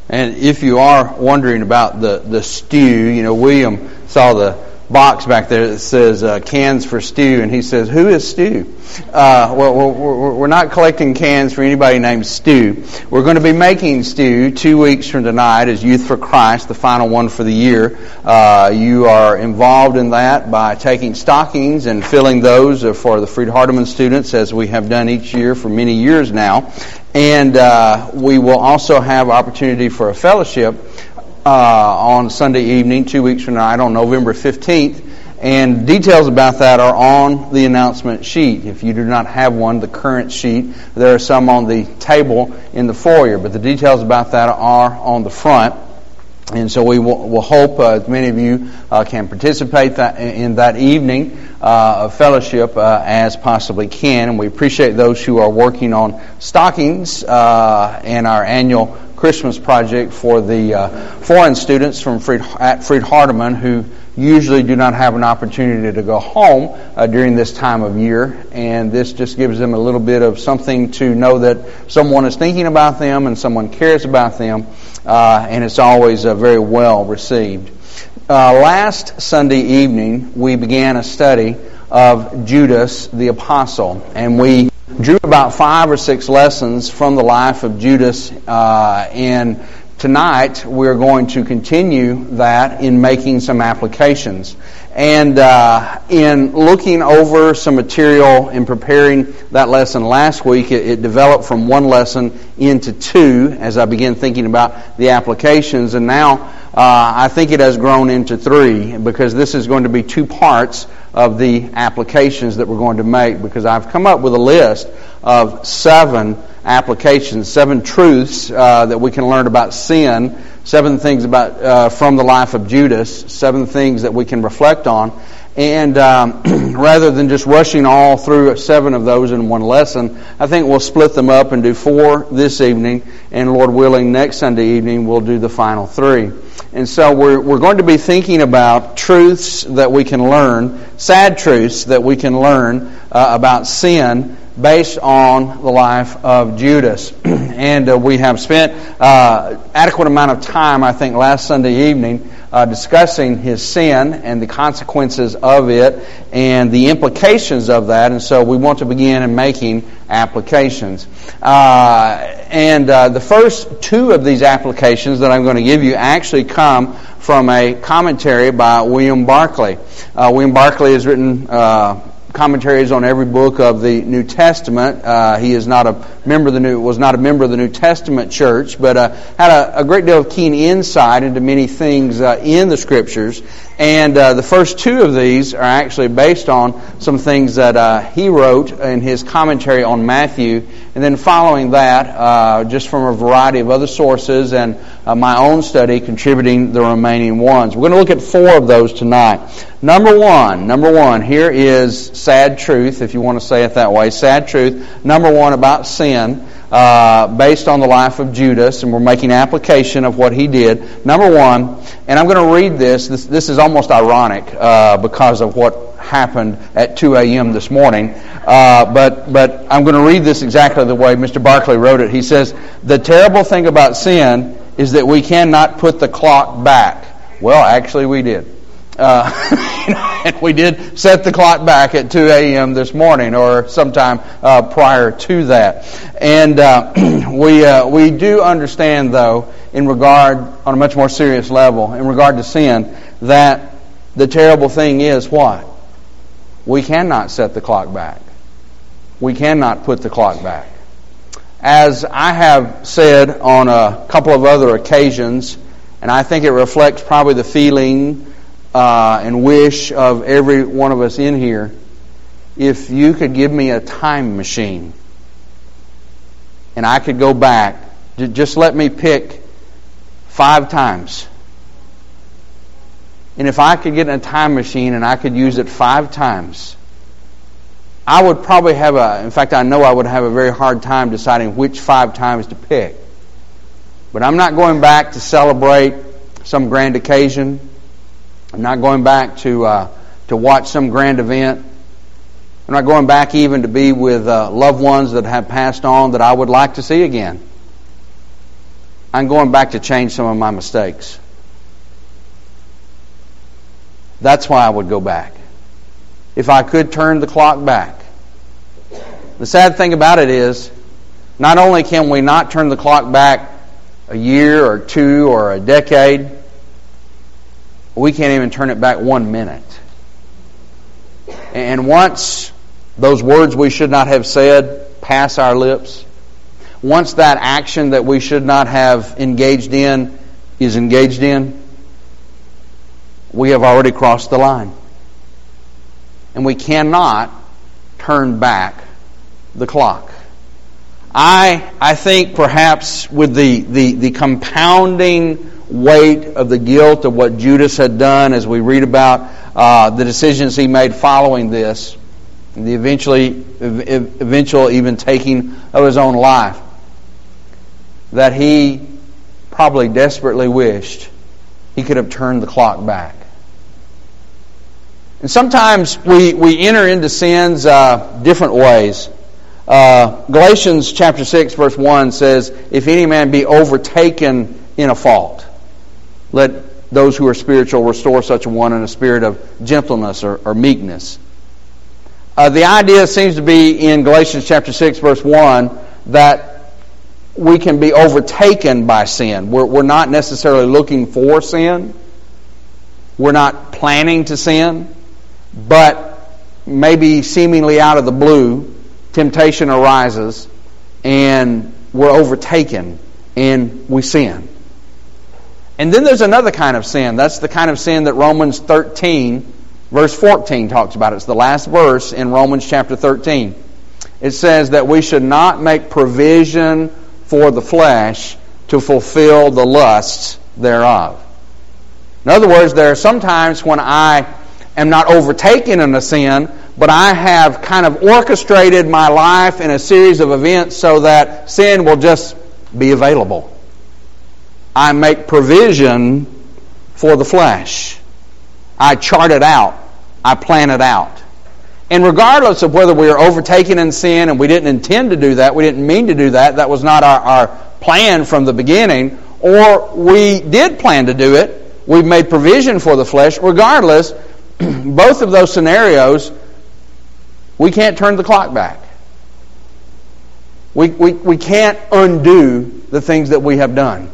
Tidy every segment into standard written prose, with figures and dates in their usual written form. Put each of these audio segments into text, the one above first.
And if you are wondering about the stew, William saw the box back there that says cans for stew, and he says, "Who is Stu?" We're not collecting cans for anybody named Stu. We're going to be making stew 2 weeks from tonight as Youth for Christ, the final one for the year. You are involved in that by taking stockings and filling those for the Freed Hardeman students, as we have done each year for many years now. And we will also have opportunity for a fellowship on Sunday evening, 2 weeks from tonight, on November 15th. And details about that are on the announcement sheet. If you do not have one, the current sheet, there are some on the table in the foyer. But the details about that are on the front. And so we will hope as many of you can participate in that evening of fellowship as possibly can. And we appreciate those who are working on stockings and our annual Christmas project for the foreign students from Freed Hardeman who usually do not have an opportunity to go home during this time of year. And this just gives them a little bit of something to know that someone is thinking about them and someone cares about them. And it's always very well received. Last Sunday evening, we began a study of Judas the Apostle. And we drew about 5 or 6 lessons from the life of Judas. And tonight, we're going to continue that in making some applications. And in looking over some material and preparing that lesson last week, it developed from 1 lesson into 2 as I began thinking about the applications. And now I think it has grown into 3 because this is going to be 2 parts of the applications that we're going to make, because I've come up with a list of 7 applications, 7 truths that we can learn about sin, 7 things about from the life of Judas, 7 things that we can reflect on. And rather than just rushing all through 7 of those in 1 lesson, I think we'll split them up and do 4 this evening, and Lord willing, next Sunday evening we'll do the final 3. And so we're going to be thinking about truths that we can learn, sad truths that we can learn about sin based on the life of Judas. And we have spent adequate amount of time, I think, last Sunday evening discussing his sin and the consequences of it and the implications of that. And so we want to begin in making applications. And the first 2 of these applications that I'm going to give you actually come from a commentary by William Barclay. William Barclay has written commentaries on every book of the New Testament. He is not a member of the New Testament church, but had a great deal of keen insight into many things in the Scriptures. And the first 2 of these are actually based on some things that he wrote in his commentary on Matthew. And then following that, just from a variety of other sources and my own study contributing the remaining ones. We're going to look at 4 of those tonight. Number one, here is sad truth, if you want to say it that way. Sad truth, number 1 about sin, based on the life of Judas, and we're making application of what he did. Number 1, and I'm going to read this. This is almost ironic because of what happened at 2 a.m. this morning. But I'm going to read this exactly the way Mr. Barclay wrote it. He says, "The terrible thing about sin is that we cannot put the clock back." Well, actually we did. And we did set the clock back at 2 a.m. this morning or sometime prior to that. And we do understand, though, in regard, on a much more serious level, in regard to sin, that the terrible thing is what? We cannot set the clock back. We cannot put the clock back. As I have said on a couple of other occasions, and I think it reflects probably the feeling and wish of every one of us in here, if you could give me a time machine and I could go back, just let me pick 5 times. And if I could get in a time machine and I could use it 5 times, I would probably in fact I know I would have a very hard time deciding which 5 times to pick. But I'm not going back to celebrate some grand occasion. I'm not going back to watch some grand event. I'm not going back even to be with loved ones that have passed on that I would like to see again. I'm going back to change some of my mistakes. That's why I would go back. If I could turn the clock back. The sad thing about it is, not only can we not turn the clock back a year or two or a decade, we can't even turn it back 1 minute. And once those words we should not have said pass our lips, once that action that we should not have engaged in is engaged in, we have already crossed the line. And we cannot turn back the clock. I think perhaps with the compounding weight of the guilt of what Judas had done, as we read about the decisions he made following this, the eventual even taking of his own life, that he probably desperately wished he could have turned the clock back. And sometimes we enter into sins different ways. Galatians chapter 6 verse 1 says, if any man be overtaken in a fault, let those who are spiritual restore such a one in a spirit of gentleness or meekness. The idea seems to be in Galatians chapter 6 verse 1 that we can be overtaken by sin. We're not necessarily looking for sin. We're not planning to sin. But maybe seemingly out of the blue, temptation arises and we're overtaken and we sin. And then there's another kind of sin. That's the kind of sin that Romans 13 verse 14 talks about. It's the last verse in Romans chapter 13. It says that we should not make provision for the flesh to fulfill the lusts thereof. In other words, there are some times when I am not overtaken in a sin, but I have kind of orchestrated my life in a series of events so that sin will just be available. I make provision for the flesh. I chart it out. I plan it out. And regardless of whether we are overtaken in sin and we didn't intend to do that, we didn't mean to do that, that was not our plan from the beginning, or we did plan to do it, we've made provision for the flesh, regardless, both of those scenarios, we can't turn the clock back. We can't undo the things that we have done.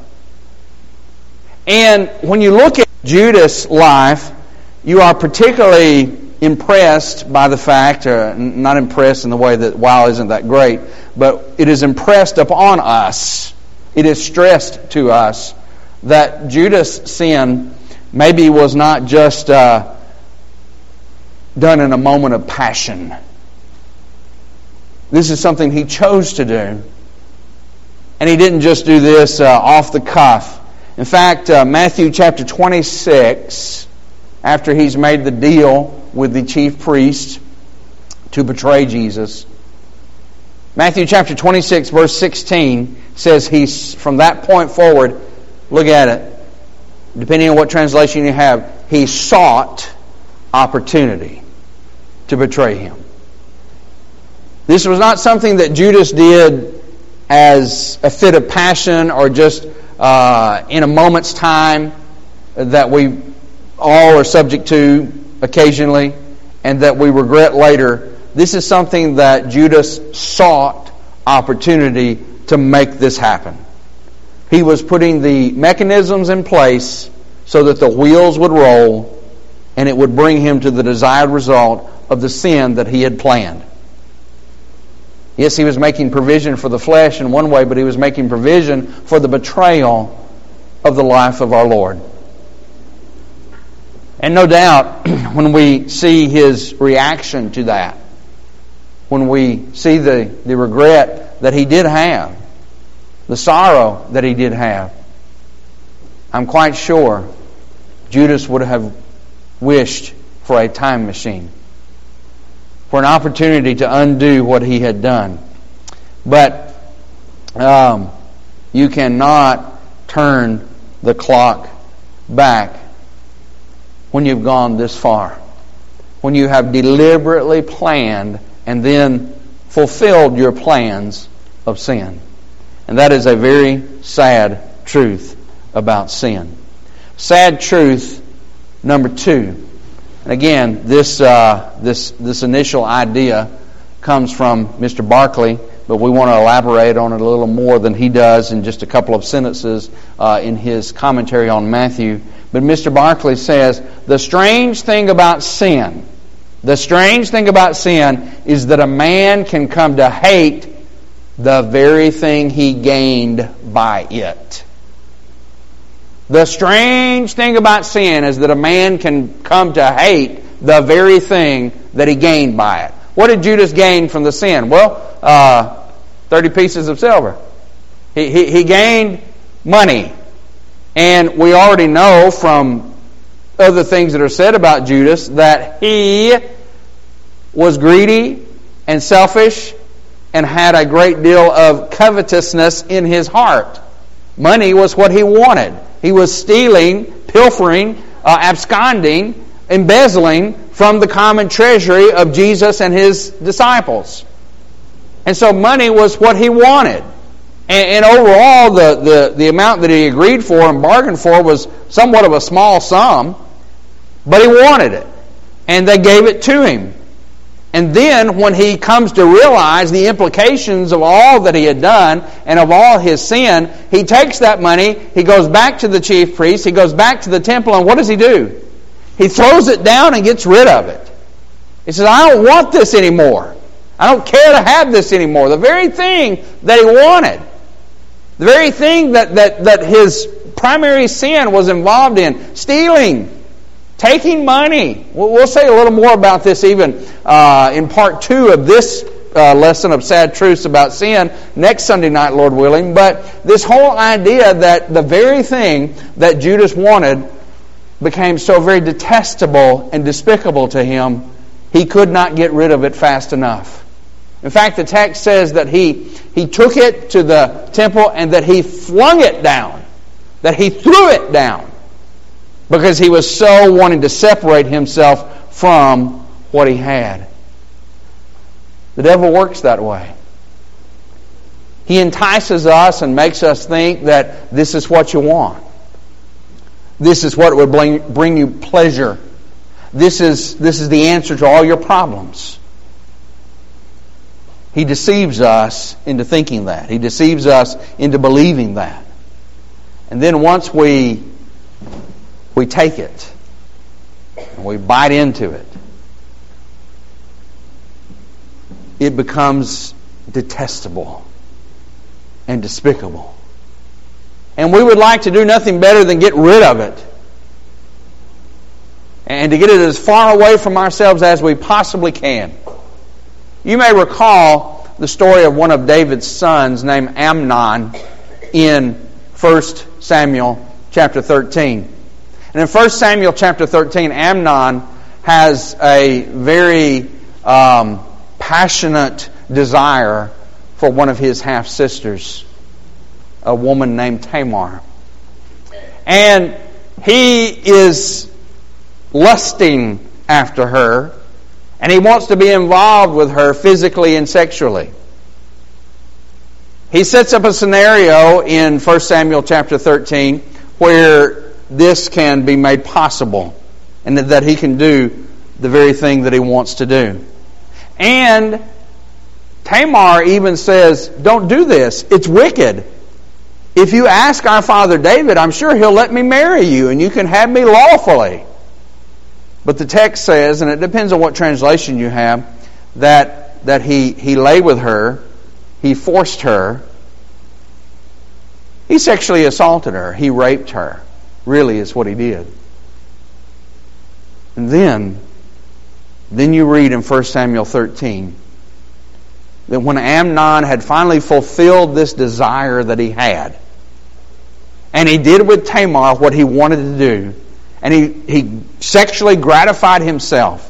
And when you look at Judas' life, you are particularly impressed by the fact, or not impressed in the way that, wow, isn't that great, but it is impressed upon us, it is stressed to us, that Judas' sin maybe was not just done in a moment of passion. This is something he chose to do. And he didn't just do this off the cuff. In fact, Matthew chapter 26, after he's made the deal with the chief priest to betray Jesus, Matthew chapter 26 verse 16 says he's, from that point forward, look at it, depending on what translation you have, he sought opportunity to betray him. This was not something that Judas did as a fit of passion or just in a moment's time that we all are subject to occasionally and that we regret later. This is something that Judas sought opportunity to make this happen. He was putting the mechanisms in place so that the wheels would roll and it would bring him to the desired result of the sin that he had planned. Yes, he was making provision for the flesh in one way, but he was making provision for the betrayal of the life of our Lord. And no doubt, when we see his reaction to that, when we see the regret that he did have, the sorrow that he did have, I'm quite sure Judas would have wished for a time machine, for an opportunity to undo what he had done. But you cannot turn the clock back when you've gone this far. When you have deliberately planned and then fulfilled your plans of sin. And that is a very sad truth about sin. Sad truth number 2. And again, this initial idea comes from Mr. Barclay, but we want to elaborate on it a little more than he does in just a couple of sentences in his commentary on Matthew. But Mr. Barclay says, the strange thing about sin is that a man can come to hate the very thing he gained by it. The strange thing about sin is that a man can come to hate the very thing that he gained by it. What did Judas gain from the sin? Well, 30 pieces of silver. He gained money. And we already know from other things that are said about Judas that he was greedy and selfish and had a great deal of covetousness in his heart. Money was what he wanted. He was stealing, pilfering, absconding, embezzling from the common treasury of Jesus and His disciples. And so money was what he wanted. And overall, the amount that he agreed for and bargained for was somewhat of a small sum, but he wanted it. And they gave it to him. And then when he comes to realize the implications of all that he had done and of all his sin, he takes that money, he goes back to the chief priest, he goes back to the temple, and what does he do? He throws it down and gets rid of it. He says, I don't want this anymore. I don't care to have this anymore. The very thing that he wanted, the very thing that his primary sin was involved in, stealing, taking money. We'll say a little more about this even in part 2 of this lesson of Sad Truths about Sin next Sunday night, Lord willing. But this whole idea that the very thing that Judas wanted became so very detestable and despicable to him, he could not get rid of it fast enough. In fact, the text says that he took it to the temple and that he flung it down, that he threw it down, because he was so wanting to separate himself from what he had. The devil works that way. He entices us and makes us think that this is what you want. This is what would bring you pleasure. This is the answer to all your problems. He deceives us into thinking that. He deceives us into believing that. And then once we take it, and we bite into it, it becomes detestable and despicable. And we would like to do nothing better than get rid of it. And to get it as far away from ourselves as we possibly can. You may recall the story of one of David's sons named Amnon in 1 Samuel chapter 13. And in 1 Samuel chapter 13, Amnon has a very passionate desire for one of his half-sisters, a woman named Tamar. And he is lusting after her, and he wants to be involved with her physically and sexually. He sets up a scenario in 1 Samuel chapter 13 where this can be made possible and that he can do the very thing that he wants to do. And Tamar even says, don't do this. It's wicked. If you ask our father David, I'm sure he'll let me marry you and you can have me lawfully. But the text says, and it depends on what translation you have, that he lay with her, he forced her, he sexually assaulted her, he raped her, really is what he did. And then you read in 1 Samuel 13 that when Amnon had finally fulfilled this desire that he had, and he did with Tamar what he wanted to do, and he sexually gratified himself,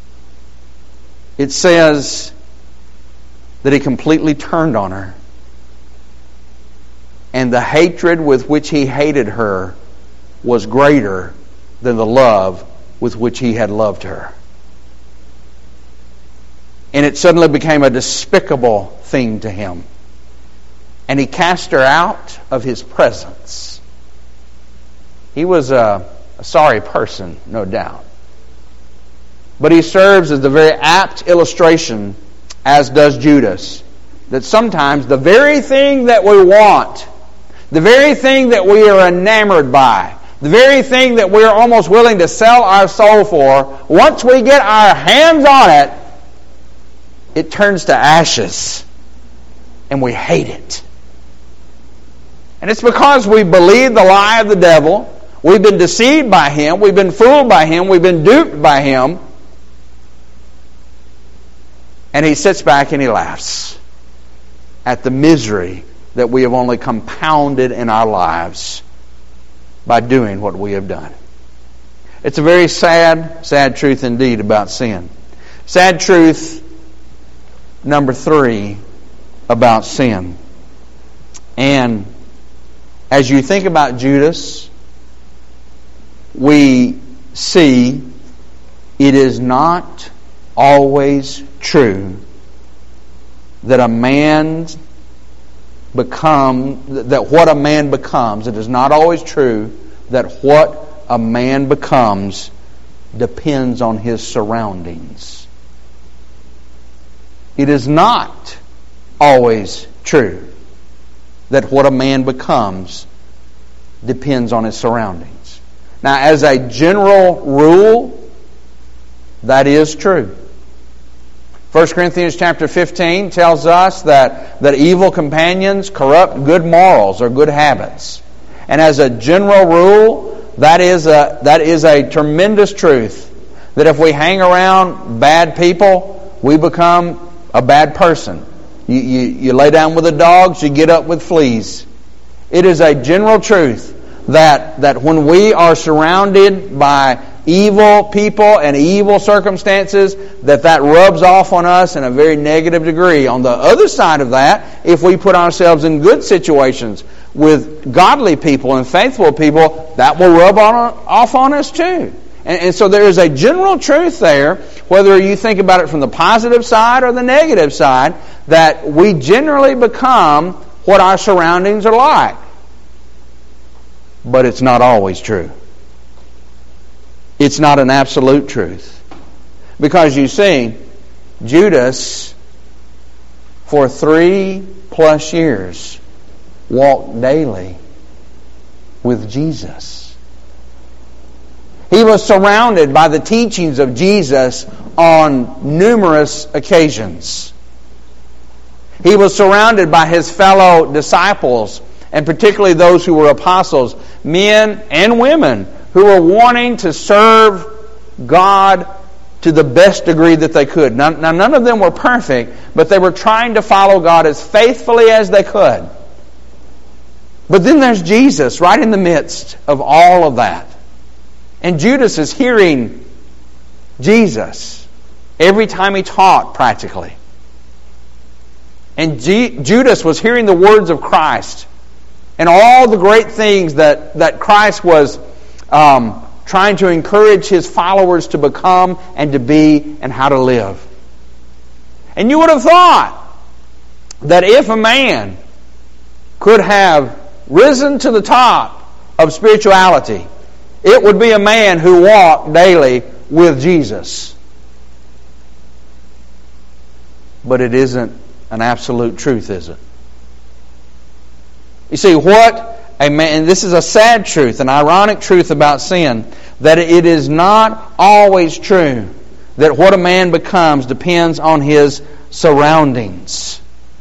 it says that he completely turned on her. And the hatred with which he hated her was greater than the love with which he had loved her. And it suddenly became a despicable thing to him. and he cast her out of his presence. He was a sorry person, no doubt. But he serves as the very apt illustration, as does Judas, that sometimes the very thing that we want, the very thing that we are enamored by, the very thing that we are almost willing to sell our soul for, once we get our hands on it, it turns to ashes, and we hate it. And it's because we believe the lie of the devil, we've been deceived by him, we've been fooled by him, we've been duped by him, and he sits back and he laughs at the misery that we have only compounded in our lives by doing what we have done. It's a very sad, sad truth indeed about sin. Sad truth number 3 about sin. And as you think about Judas, we see it is not always true that what a man becomes, it is not always true that what a man becomes depends on his surroundings. It is not always true that what a man becomes depends on his surroundings. Now, as a general rule, that is true. 1 Corinthians chapter 15 tells us that evil companions corrupt good morals or good habits. And as a general rule, that is a tremendous truth. That if we hang around bad people, we become a bad person. You lay down with the dogs, you get up with fleas. It is a general truth that when we are surrounded by evil people and evil circumstances, that rubs off on us in a very negative degree. On the other side of that, if we put ourselves in good situations with godly people and faithful people, that will rub off on us too. And so there is a general truth there, whether you think about it from the positive side or the negative side, that we generally become what our surroundings are like. But it's not always true. It's not an absolute truth. Because you see, Judas, for 3+ years, walked daily with Jesus. He was surrounded by the teachings of Jesus on numerous occasions. He was surrounded by his fellow disciples, and particularly those who were apostles, men and women who were wanting to serve God to the best degree that they could. Now, none of them were perfect, but they were trying to follow God as faithfully as they could. But then there's Jesus right in the midst of all of that. And Judas is hearing Jesus every time he taught, practically. And Judas was hearing the words of Christ and all the great things that Christ was trying to encourage his followers to become and to be and how to live. And you would have thought that if a man could have risen to the top of spirituality, it would be a man who walked daily with Jesus. But it isn't an absolute truth, is it? You see, what a man, and this is a sad truth, an ironic truth about sin, that it is not always true that what a man becomes depends on his surroundings.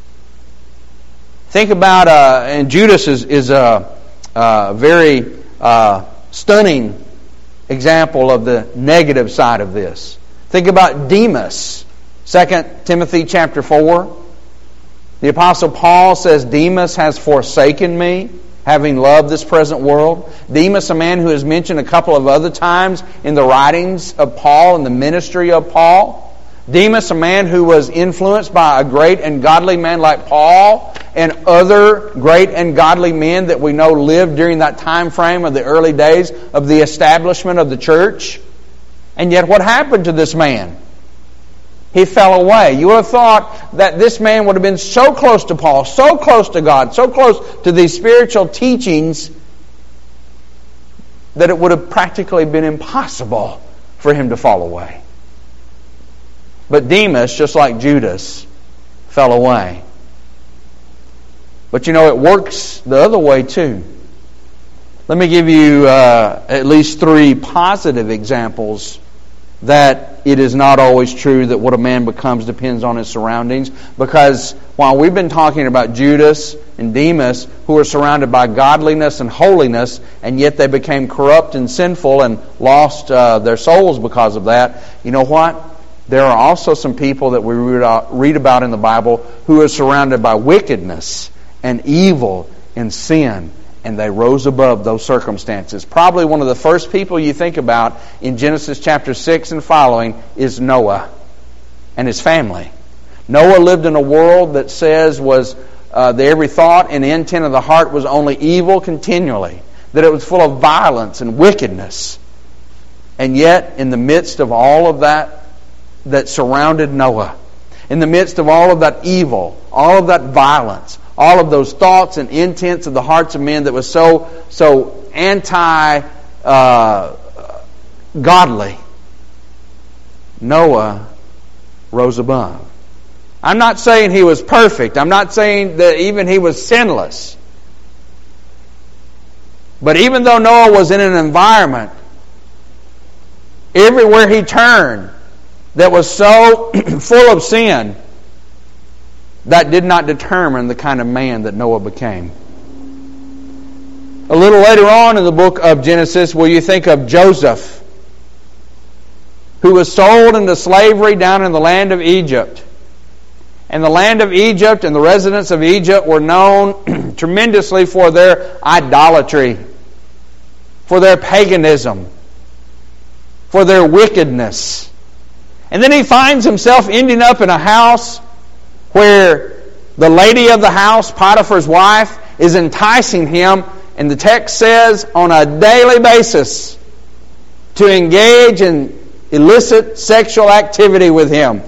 Think about, and Judas is a very stunning example of the negative side of this. Think about Demas. 2 Timothy chapter 4. The Apostle Paul says, Demas has forsaken me, having loved this present world. Demas, a man who is mentioned a couple of other times in the writings of Paul and the ministry of Paul. Demas, a man who was influenced by a great and godly man like Paul and other great and godly men that we know lived during that time frame of the early days of the establishment of the church. And yet what happened to this man? He fell away. You would have thought that this man would have been so close to Paul, so close to God, so close to these spiritual teachings that it would have practically been impossible for him to fall away. But Demas, just like Judas, fell away. But you know, it works the other way too. Let me give you at least 3 positive examples that it is not always true that what a man becomes depends on his surroundings. Because while we've been talking about Judas and Demas, who are surrounded by godliness and holiness, and yet they became corrupt and sinful and lost their souls because of that, you know what? There are also some people that we read about in the Bible who are surrounded by wickedness and evil and sin, and they rose above those circumstances. Probably one of the first people you think about in Genesis chapter 6 and following is Noah and his family. Noah lived in a world that says was that every thought and intent of the heart was only evil continually, that it was full of violence and wickedness. And yet, in the midst of all of that surrounded Noah, in the midst of all of that evil, all of that violence, all of those thoughts and intents of the hearts of men that was so anti-godly, Noah rose above. I'm not saying he was perfect. I'm not saying that even he was sinless. But even though Noah was in an environment, everywhere he turned, that was so full of sin, that did not determine the kind of man that Noah became. A little later on in the book of Genesis, will you think of Joseph, who was sold into slavery down in the land of Egypt. And the land of Egypt and the residents of Egypt were known tremendously for their idolatry, for their paganism, for their wickedness. And then he finds himself ending up in a house where the lady of the house, Potiphar's wife, is enticing him, and the text says, on a daily basis, to engage in illicit sexual activity with him.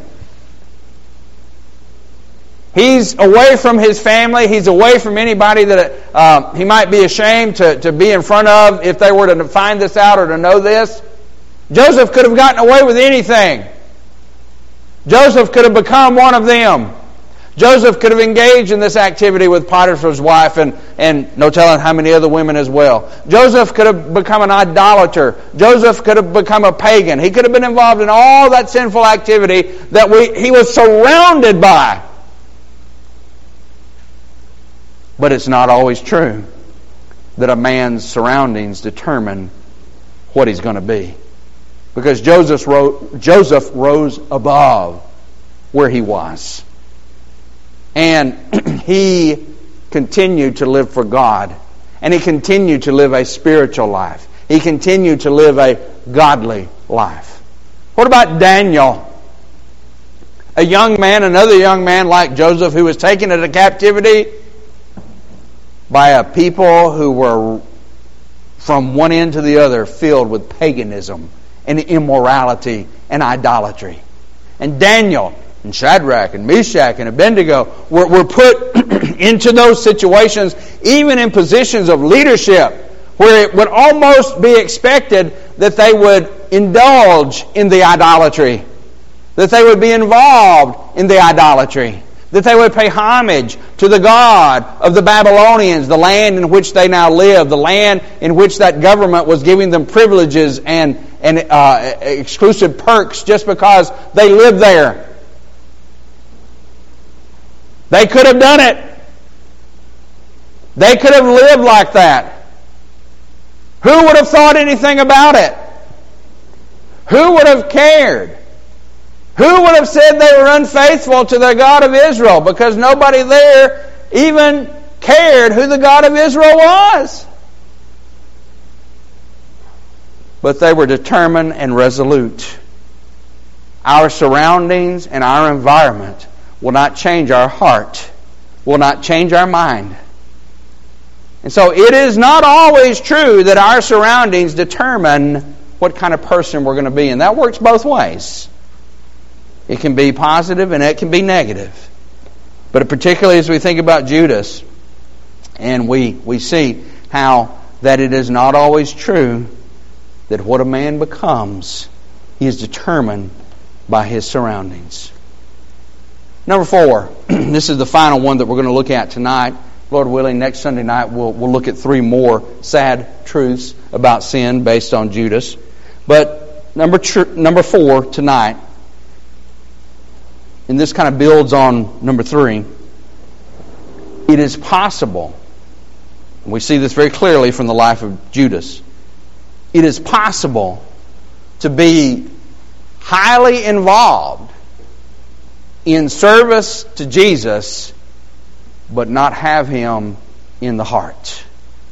He's away from his family. He's away from anybody that he might be ashamed to be in front of if they were to find this out or to know this. Joseph could have gotten away with anything. Joseph could have become one of them. Joseph could have engaged in this activity with Potiphar's wife and no telling how many other women as well. Joseph could have become an idolater. Joseph could have become a pagan. He could have been involved in all that sinful activity that he was surrounded by. But it's not always true that a man's surroundings determine what he's going to be. Because Joseph rose above where he was. And he continued to live for God. And he continued to live a spiritual life. He continued to live a godly life. What about Daniel? A young man, another young man like Joseph, who was taken into captivity by a people who were from one end to the other filled with paganism and immorality and idolatry. And Daniel and Shadrach and Meshach and Abednego were put into those situations, even in positions of leadership, where it would almost be expected that they would indulge in the idolatry, that they would be involved in the idolatry, that they would pay homage to the god of the Babylonians, the land in which they now live, the land in which that government was giving them privileges and exclusive perks just because they lived there. They could have done it. They could have lived like that. Who would have thought anything about it? Who would have cared? Who would have said they were unfaithful to the God of Israel? Because nobody there even cared who the God of Israel was. But they were determined and resolute. Our surroundings and our environment will not change our heart, will not change our mind. And so it is not always true that our surroundings determine what kind of person we're going to be. And that works both ways. It can be positive and it can be negative. But particularly as we think about Judas, and we see how that it is not always true that what a man becomes, he is determined by his surroundings. Number 4, this is the final one that we're going to look at tonight. Lord willing, next Sunday night we'll look at 3 more sad truths about sin based on Judas. But number 4 tonight, and this kind of builds on number 3, it is possible, and we see this very clearly from the life of Judas, it is possible to be highly involved in service to Jesus but not have Him in the heart.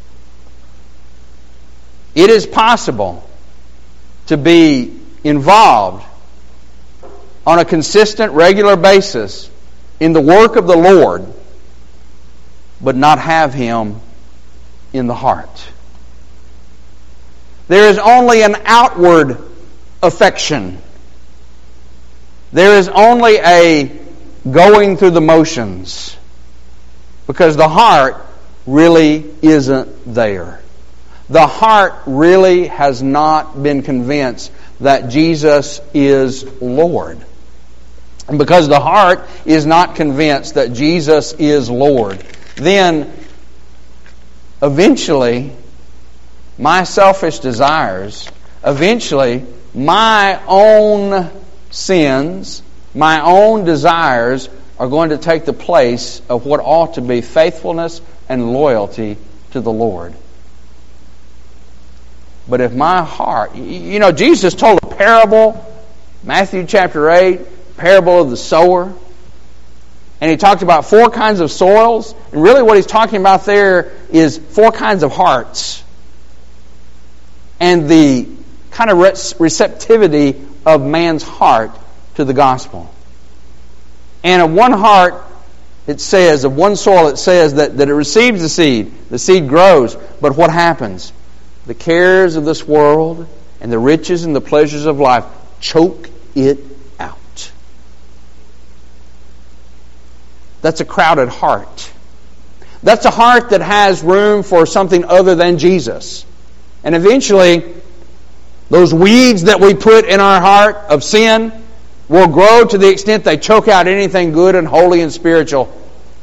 It is possible to be involved on a consistent, regular basis in the work of the Lord, but not have Him in the heart. There is only an outward affection. There is only a going through the motions, because the heart really isn't there. The heart really has not been convinced that Jesus is Lord. And because the heart is not convinced that Jesus is Lord, then eventually my selfish desires, eventually my own sins, my own desires are going to take the place of what ought to be faithfulness and loyalty to the Lord. But if my heart... Jesus told a parable, Matthew chapter 8, parable of the sower. And He talked about 4 kinds of soils. And really what He's talking about there is 4 kinds of hearts. And the kind of receptivity of man's heart to the gospel. And of one heart, it says, of one soil, it says that it receives the seed grows, but what happens? The cares of this world and the riches and the pleasures of life choke it out. That's a crowded heart. That's a heart that has room for something other than Jesus. And eventually, those weeds that we put in our heart of sin will grow to the extent they choke out anything good and holy and spiritual.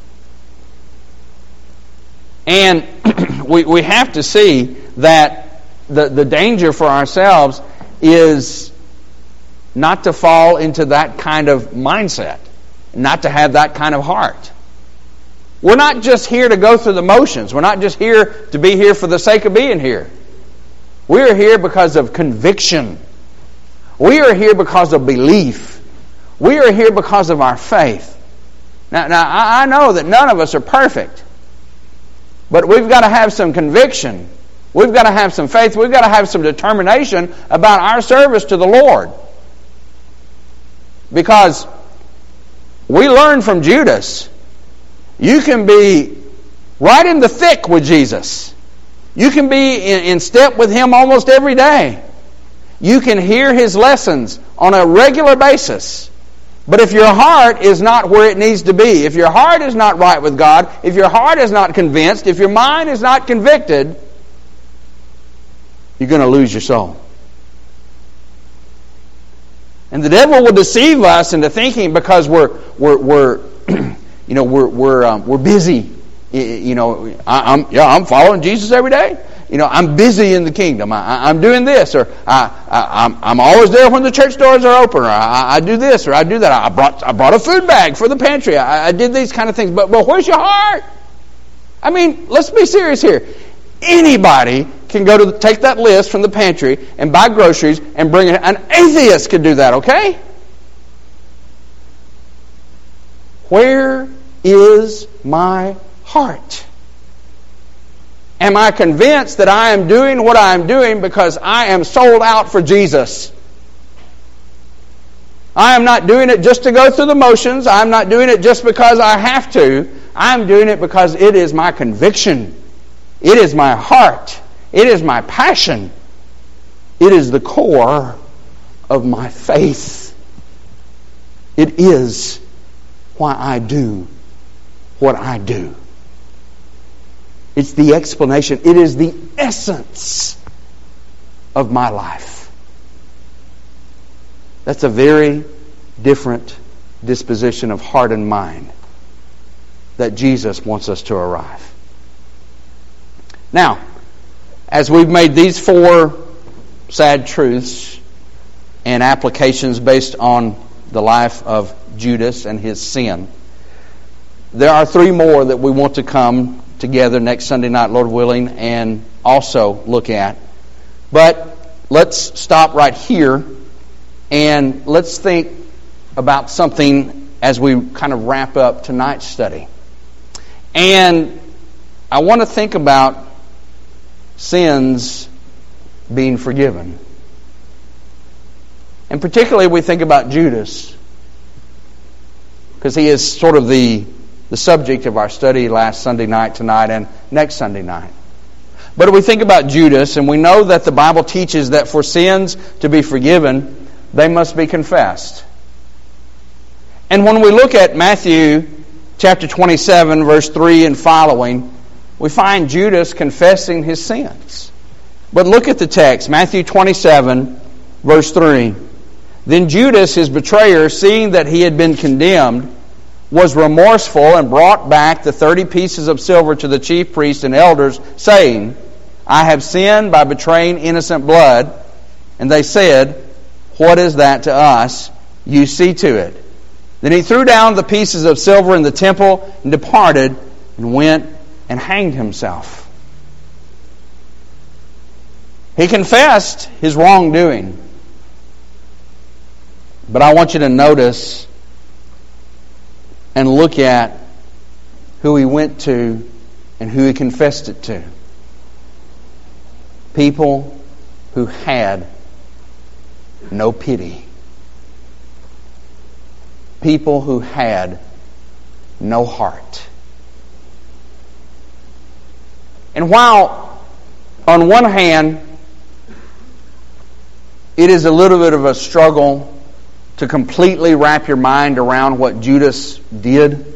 And we have to see that the danger for ourselves is not to fall into that kind of mindset, not to have that kind of heart. We're not just here to go through the motions. We're not just here to be here for the sake of being here. We are here because of conviction. We are here because of belief. We are here because of our faith. Now I know that none of us are perfect. But we've got to have some conviction. We've got to have some faith. We've got to have some determination about our service to the Lord. Because we learn from Judas, you can be right in the thick with Jesus. You can be in step with Him almost every day. You can hear His lessons on a regular basis. But if your heart is not where it needs to be, if your heart is not right with God, if your heart is not convinced, if your mind is not convicted, you're going to lose your soul. And the devil will deceive us into thinking because we're busy. I'm following Jesus every day. I'm busy in the kingdom. I'm doing this, or I'm always there when the church doors are open, or I do this, or I do that. I brought a food bag for the pantry. I did these kind of things. But where's your heart? I mean, let's be serious here. Anybody can go to take that list from the pantry and buy groceries and bring it. An atheist could do that, okay? Where is my heart? Am I convinced that I am doing what I am doing because I am sold out for Jesus? I am not doing it just to go through the motions. I am not doing it just because I have to. I am doing it because it is my conviction. It is my heart. It is my passion. It is the core of my faith. It is why I do what I do. It's the explanation. It is the essence of my life. That's a very different disposition of heart and mind that Jesus wants us to arrive. Now, as we've made these 4 sad truths and applications based on the life of Judas and his sin, there are 3 more that we want to come together next Sunday night, Lord willing, and also look at. But let's stop right here and let's think about something as we kind of wrap up tonight's study. And I want to think about sins being forgiven. And particularly we think about Judas, because he is sort of the subject of our study last Sunday night, tonight, and next Sunday night. But if we think about Judas, and we know that the Bible teaches that for sins to be forgiven, they must be confessed. And when we look at Matthew chapter 27, verse 3 and following, we find Judas confessing his sins. But look at the text, Matthew 27, verse 3. Then Judas, his betrayer, seeing that he had been condemned, was remorseful and brought back the 30 pieces of silver to the chief priests and elders, saying, I have sinned by betraying innocent blood. And they said, what is that to us? You see to it. Then he threw down the pieces of silver in the temple and departed and went and hanged himself. He confessed his wrongdoing. But I want you to notice and look at who he went to and who he confessed it to. People who had no pity. People who had no heart. And while on one hand it is a little bit of a struggle to completely wrap your mind around what Judas did,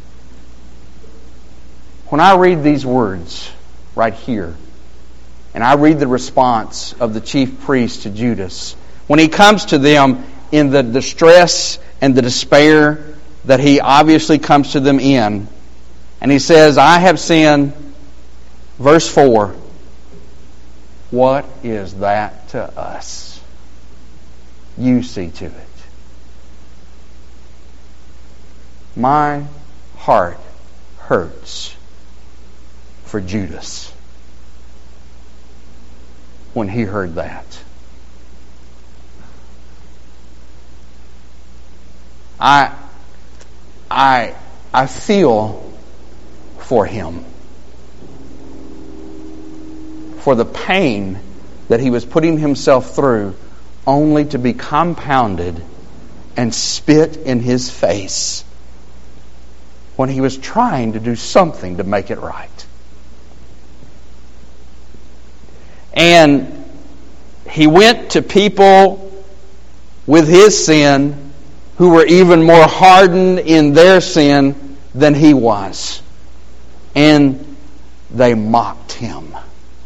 when I read these words right here, and I read the response of the chief priest to Judas, when he comes to them in the distress and the despair that he obviously comes to them in, and he says, I have sinned, verse 4, what is that to us? You see to it. My heart hurts for Judas when he heard that. I feel for him, for the pain that he was putting himself through, only to be compounded and spit in his face when he was trying to do something to make it right. And he went to people with his sin who were even more hardened in their sin than he was. And they mocked him.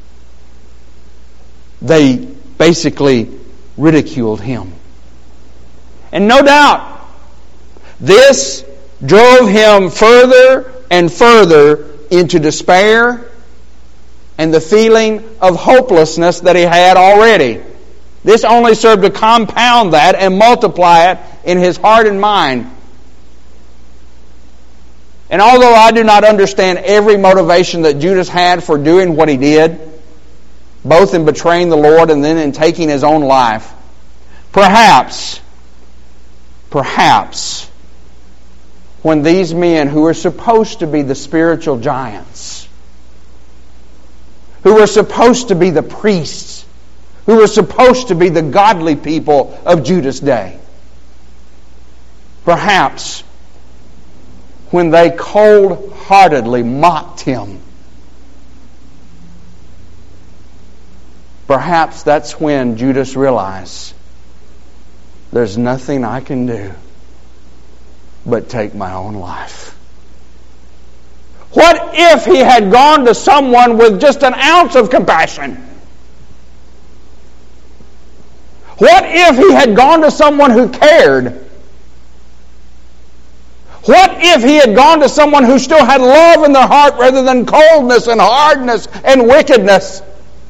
They basically ridiculed him. And no doubt, this drove him further and further into despair and the feeling of hopelessness that he had already. This only served to compound that and multiply it in his heart and mind. And although I do not understand every motivation that Judas had for doing what he did, both in betraying the Lord and then in taking his own life, perhaps, when these men who were supposed to be the spiritual giants, who were supposed to be the priests, who were supposed to be the godly people of Judas' day, perhaps when they cold-heartedly mocked him, perhaps that's when Judas realized, there's nothing I can do but take my own life. What if he had gone to someone with just an ounce of compassion? What if he had gone to someone who cared? What if he had gone to someone who still had love in their heart rather than coldness and hardness and wickedness?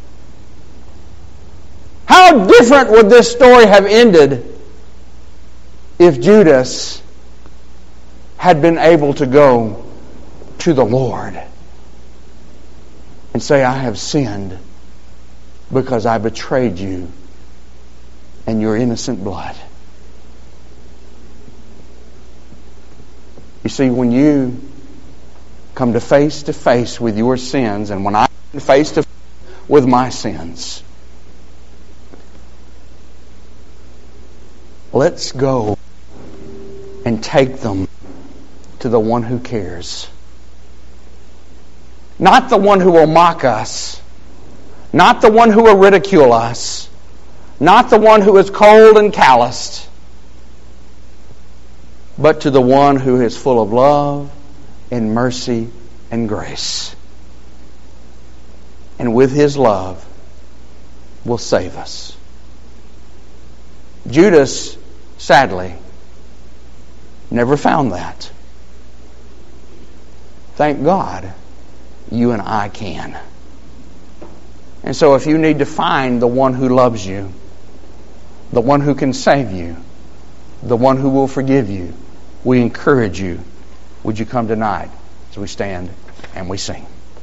How different would this story have ended if Judas had been able to go to the Lord and say, I have sinned because I betrayed you and your innocent blood. You see, when you come to face with your sins, and when I come face to face with my sins, let's go and take them to the one who cares. Not the one who will mock us, not the one who will ridicule us, not the one who is cold and calloused, but to the one who is full of love and mercy and grace. And with His love will save us. Judas, sadly, never found that. Thank God, you and I can. And so if you need to find the one who loves you, the one who can save you, the one who will forgive you, we encourage you. Would you come tonight as we stand and we sing?